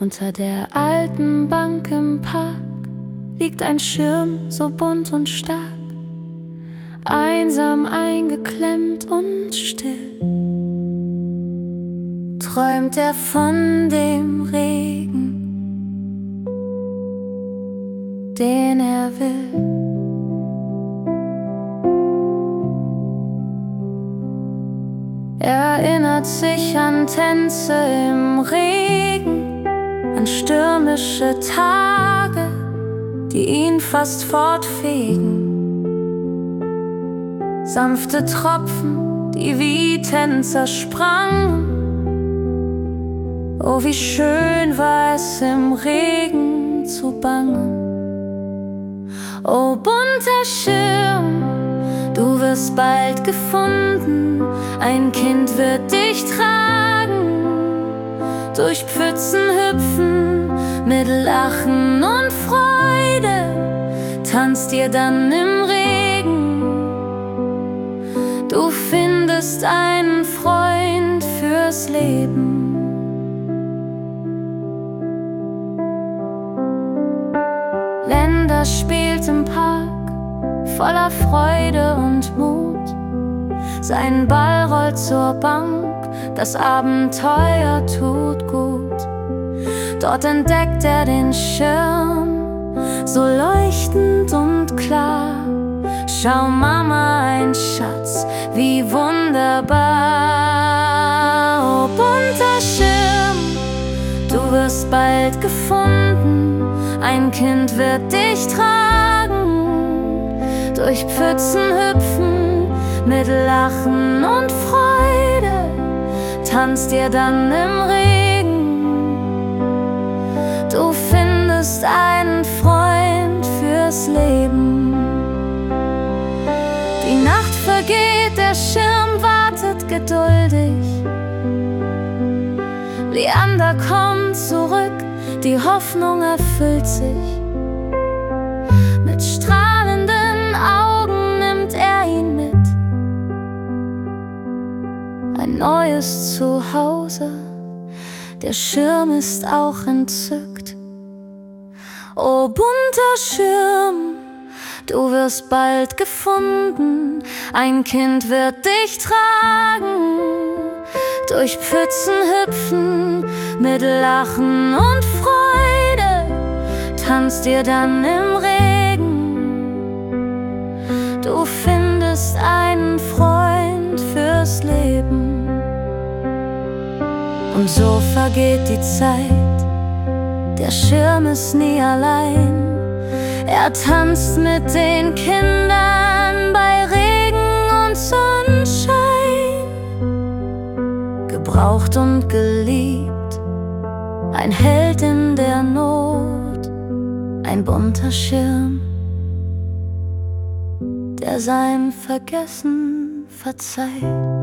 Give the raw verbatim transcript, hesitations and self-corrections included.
Unter der alten Bank im Park liegt ein Schirm so bunt und stark, einsam eingeklemmt und still. Träumt er von dem Regen, den er will. Er erinnert sich an Tänze im Regen, an stürmische Tage, die ihn fast fortfegen. Sanfte Tropfen, die wie Tänzer sprangen. Oh, wie schön war es im Regen zu bangen. Oh, bunter Schirm, du wirst bald gefunden, ein Kind wird dich tragen, durch Pfützen hüpfen, mit Lachen und Freude, tanzt dir dann im Regen. Du findest einen Freund fürs Leben. Länder spielt im Park, voller Freude und Mut. Sein Ball rollt zur Bank, das Abenteuer tut gut. Dort entdeckt er den Schirm, so leuchtend und klar. Schau Mama, ein Schatz, wie wunderbar. Oh, bunter Schirm, du wirst bald gefunden, ein Kind wird dich tragen, durch Pfützen hüpfen, mit Lachen und Freude, tanzt dir dann im Regen. Du findest einen Freund fürs Leben. Die Nacht vergeht, der Schirm wartet geduldig. Leander kommt zurück, die Hoffnung erfüllt sich. Mit strahlenden Augen nimmt er ihn mit. Ein neues Zuhause, der Schirm ist auch entzückt. Oh, bunter Schirm, du wirst bald gefunden, ein Kind wird dich tragen, durch Pfützen hüpfen, mit Lachen und Freude, tanzt dir dann im Regen. Du findest einen Freund fürs Leben. Und so vergeht die Zeit, der Schirm ist nie allein. Er tanzt mit den Kindern bei Regen und Sonnenschein. Gebraucht und geliebt, ein Held in der Not, ein bunter Schirm, der sein Vergessen verzeiht.